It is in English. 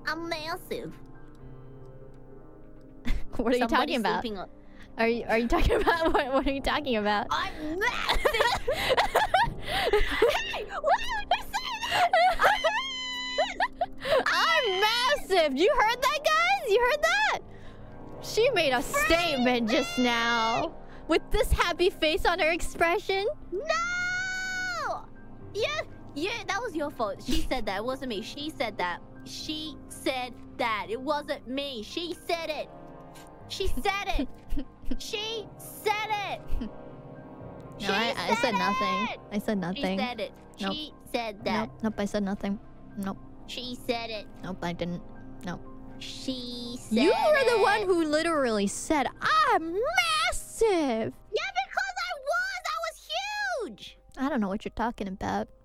I'm massive. What are you talking Somebody's about? sleeping on- Are you talking about what are you talking about? I'm massive. Hey, why would you say that? I'm massive. You heard that, guys? You heard that? She made a statement just now with this happy face on her expression. No! Yeah, that was your fault. She said that. It wasn't me. She said that. She said that. It wasn't me. She said it. She said it. She said it. No, I said nothing. I said nothing. She said it. Nope. She said that. Nope, I said nothing. Nope, She said it. nope, I didn't. Nope. She said You were the one it. who literally said, I'm massive. Yeah, because I was huge. I don't know what you're talking about.